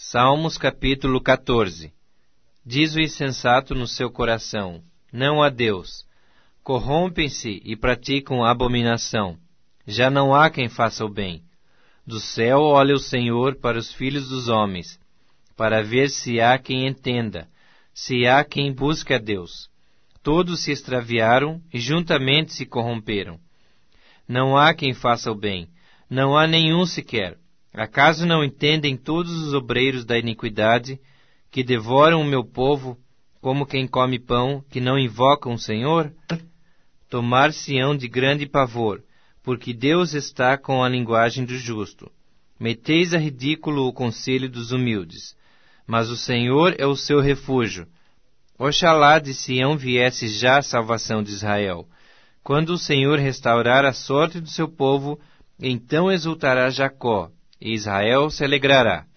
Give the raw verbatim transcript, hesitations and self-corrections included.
Salmos capítulo catorze. Diz o insensato no seu coração: não há Deus. Corrompem-se e praticam abominação. Já não há quem faça o bem. Do céu olha o Senhor para os filhos dos homens, para ver se há quem entenda, se há quem busque a Deus. Todos se extraviaram e juntamente se corromperam. Não há quem faça o bem, não há nenhum sequer. Acaso não entendem todos os obreiros da iniquidade, que devoram o meu povo, como quem come pão, que não invocam o Senhor? Tomar-se-ão de grande pavor, porque Deus está com a linguagem do justo. Meteis a ridículo o conselho dos humildes, mas o Senhor é o seu refúgio. Oxalá de Sião viesse já a salvação de Israel. Quando o Senhor restaurar a sorte do seu povo, então exultará Jacó, e Israel se alegrará.